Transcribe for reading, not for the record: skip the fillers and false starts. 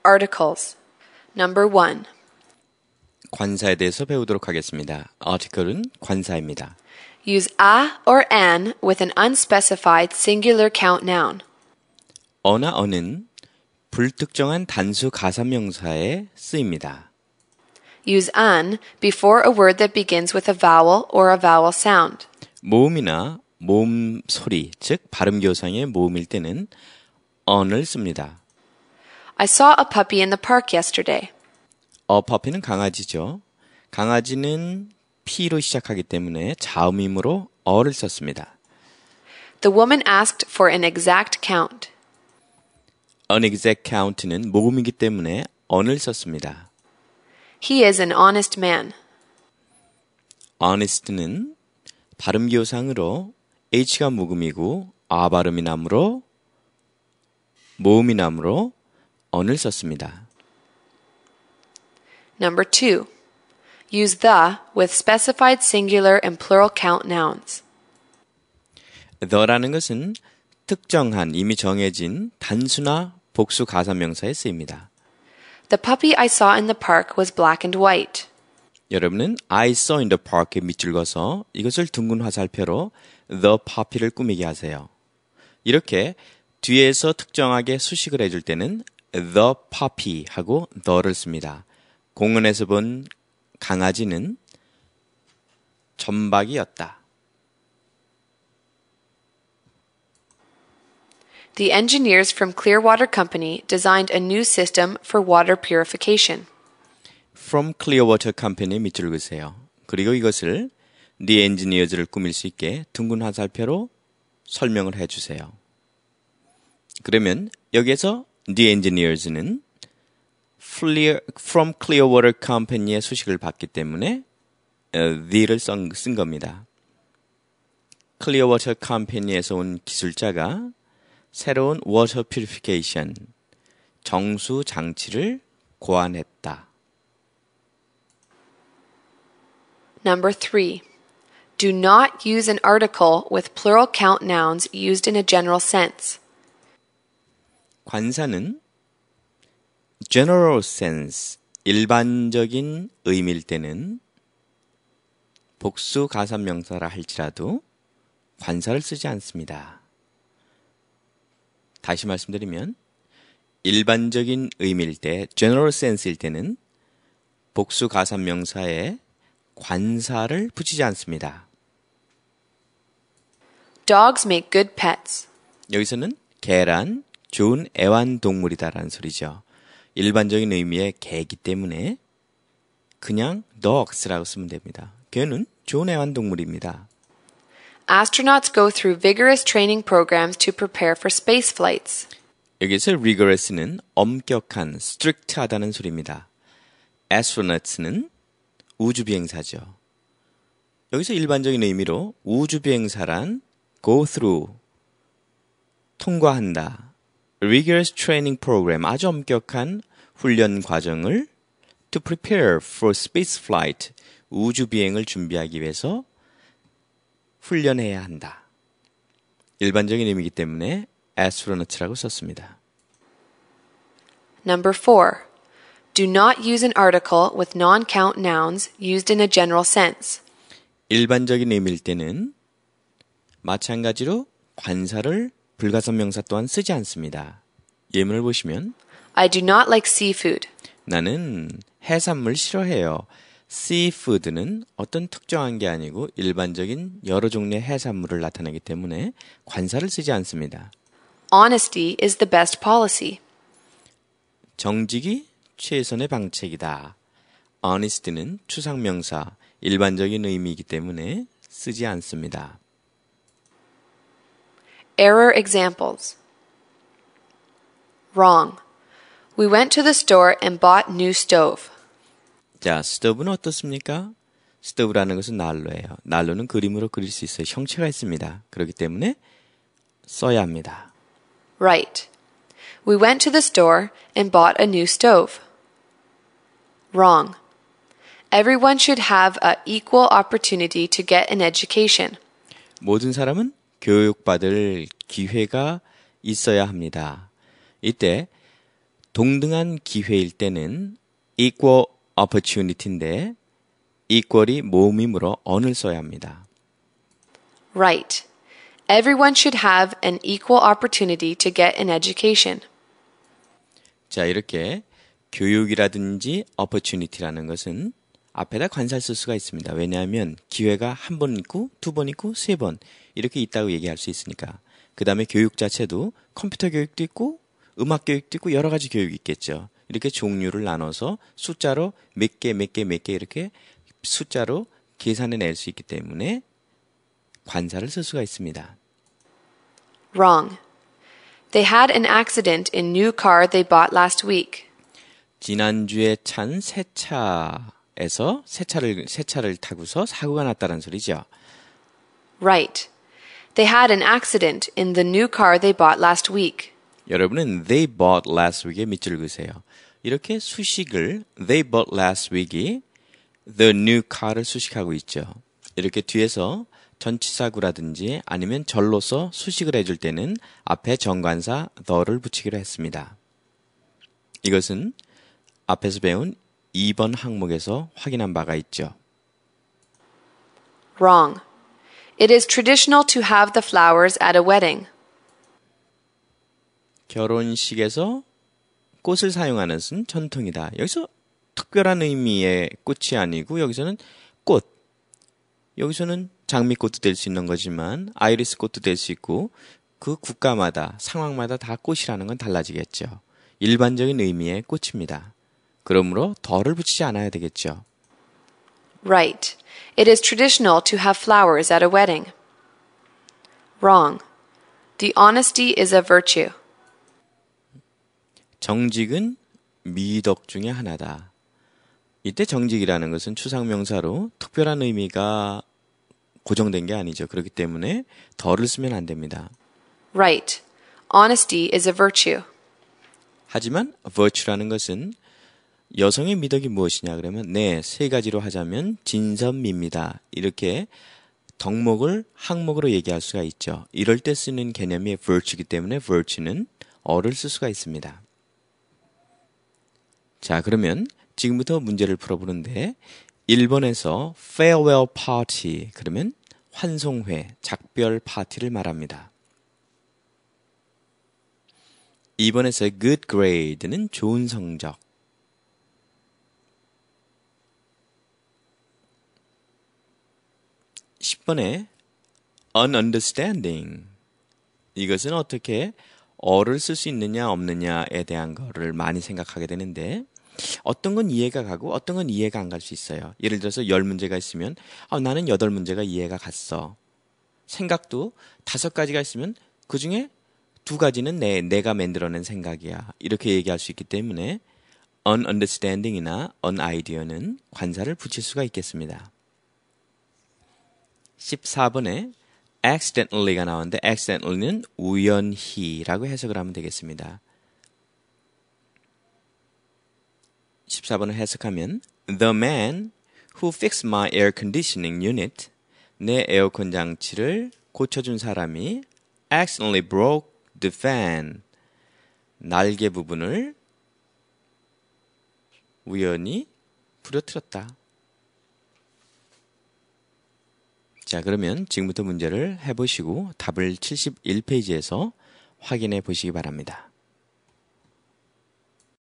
articles. Number 1. 관사에 대해서 배우도록 하겠습니다. article은 관사입니다. Use a or an with an unspecified singular count noun. 어나 어는 불특정한 단수 가사명사에 쓰입니다. Use an before a word that begins with a vowel or a vowel sound. 모음이나 모음 소리, 즉 발음 교상의 모음일 때는 on을 씁니다. I saw a puppy in the park yesterday. puppy는 강아지죠. 강아지는 P로 시작하기 때문에 자음이므로 어를 썼습니다. The woman asked for an exact count. An exact count는 모음이기 때문에 on을 썼습니다. He is an honest man. honest는 발음 교상으로 H가 모음이고 아 발음이 나므로 모음이 나므로 on을 썼습니다. Number 2. Use the with specified singular and plural count nouns. the라는 것은 특정한, 이미 정해진 단수나 복수 가사명사에 쓰입니다. The puppy I saw in the park was black and white. 여러분은 I saw in the park에 밑줄 그어서 이것을 둥근 화살표로 the puppy를 꾸미게 하세요. 이렇게 뒤에서 특정하게 수식을 해줄 때는 the puppy 하고 the를 씁니다. 공원에서 본 강아지는 점박이었다. The engineers from Clearwater Company designed a new system for water purification. From Clearwater Company 밑줄 그으세요. 그리고 이것을 The Engineers를 꾸밀 수 있게 둥근 화살표로 설명을 해주세요. 그러면 여기에서 The Engineers는 From Clearwater Company의 수식을 받기 때문에 the를 쓴 겁니다. Clearwater Company에서 온 기술자가 새로운 water purification, 정수 장치를 고안했다. Number 3. Do not use an article with plural count nouns used in a general sense. 관사는 general sense, 일반적인 의미일 때는 복수 가산명사라 할지라도 관사를 쓰지 않습니다. 다시 말씀드리면 일반적인 의미일 때, general sense일 때는 복수 가산명사에 관사를 붙이지 않습니다. Dogs make good pets. 여기서는 개란 좋은 애완동물이다라는 소리죠. 일반적인 의미의 개이기 때문에 그냥 dogs라고 쓰면 됩니다. 개는 좋은 애완동물입니다. Astronauts go through vigorous training programs to prepare for space flights. 여기서 rigorous는 엄격한, strict하다는 소리입니다. astronauts는 우주비행사죠. 여기서 일반적인 의미로 우주비행사란 go through, 통과한다. rigorous training program, 아주 엄격한 훈련 과정을 to prepare for space flight, 우주비행을 준비하기 위해서 훈련해야 한다. 일반적인 의미이기 때문에 astronaut라고 썼습니다. Number 4. Do not use an article with non-count nouns used in a general sense. 일반적인 의미일 때는 마찬가지로 관사를 불가선명사 또한 쓰지 않습니다. 예문을 보시면 I do not like seafood. 나는 해산물 싫어해요. seafood는 어떤 특정한 게 아니고 일반적인 여러 종류의 해산물을 나타내기 때문에 관사를 쓰지 않습니다. Honesty is the best policy. 정직이 최선의 방책이다. honest는 추상명사, 일반적인 의미이기 때문에 쓰지 않습니다. Error examples. Wrong. We went to the store and bought new stove. 자, 스토브는 어떻습니까? 스토브라는 것은 난로예요. 난로는 그림으로 그릴 수 있어요. 형체가 있습니다. 그렇기 때문에 써야 합니다. Right. We went to the store and bought a new stove. Wrong. Everyone should have an equal opportunity to get an education. 모든 사람은 교육받을 기회가 있어야 합니다. 이때 동등한 기회일 때는 equal opportunity인데 equal이 모음이므로 on을 써야 합니다. Right. Everyone should have an equal opportunity to get an education. 자, 이렇게 교육이라든지 opportunity라는 것은 앞에다 관사를 쓸 수가 있습니다. 왜냐하면 기회가 한 번 있고 두 번 있고 세 번 이렇게 있다고 얘기할 수 있으니까. 그 다음에 교육 자체도 컴퓨터 교육도 있고 음악 교육도 있고 여러 가지 교육이 있겠죠. 이렇게 종류를 나눠서 숫자로 몇 개 이렇게 숫자로 계산해 낼 수 있기 때문에 관사를 쓸 수가 있습니다. Wrong. They had an accident in new car they bought last week. 지난주에 찬 새 차에서 새 차를 타고서 사고가 났다는 소리죠. Right. They had an accident in the new car they bought last week. 여러분은 they bought last week에 밑줄 그으세요. 이렇게 수식을 they bought last week이 the new car를 수식하고 있죠. 이렇게 뒤에서 전치사구라든지 아니면 절로서 수식을 해줄 때는 앞에 정관사 the를 붙이기로 했습니다. 이것은 앞에서 배운 2번 항목에서 확인한 바가 있죠. Wrong. It is traditional to have the flowers at a wedding. 결혼식에서 꽃을 사용하는 것은 전통이다. 여기서 특별한 의미의 꽃이 아니고 여기서는 꽃. 여기서는 장미꽃도 될 수 있는 거지만 아이리스 꽃도 될 수 있고 그 국가마다 상황마다 다 꽃이라는 건 달라지겠죠. 일반적인 의미의 꽃입니다. 그러므로 더를 붙이지 않아야 되겠죠. Right. It is traditional to have flowers at a wedding. Wrong. The honesty is a virtue. 정직은 미덕 중에 하나다. 이때 정직이라는 것은 추상명사로 특별한 의미가 고정된 게 아니죠. 그렇기 때문에 더를 쓰면 안 됩니다. Right. Honesty is a virtue. 하지만 virtue라는 것은 여성의 미덕이 무엇이냐 그러면 네, 세 가지로 하자면 진선미입니다. 이렇게 덕목을 항목으로 얘기할 수가 있죠. 이럴 때 쓰는 개념이 virtue이기 때문에 virtue는 어를 쓸 수가 있습니다. 자, 그러면 지금부터 문제를 풀어보는데 1번에서 farewell party 그러면 환송회, 작별 파티를 말합니다. 2번에서 good grade는 좋은 성적 10번에 ununderstanding 이것은 어떻게 어를 쓸 수 있느냐 없느냐에 대한 거를 많이 생각하게 되는데 어떤 건 이해가 가고 어떤 건 이해가 안 갈 수 있어요. 예를 들어서 10문제가 있으면 나는 8문제가 이해가 갔어. 생각도 5가지가 있으면 그중에 2가지는 내가 만들어낸 생각이야. 이렇게 얘기할 수 있기 때문에 ununderstanding이나 unidea는 관사를 붙일 수가 있겠습니다. 14번에 accidentally가 나오는데 accidentally는 우연히라고 해석을 하면 되겠습니다. 14번을 해석하면 The man who fixed my air conditioning unit 내 에어컨 장치를 고쳐준 사람이 accidentally broke the fan 날개 부분을 우연히 부러뜨렸다. 자, 그러면 지금부터 문제를 해보시고 답을 71페이지에서 확인해 보시기 바랍니다.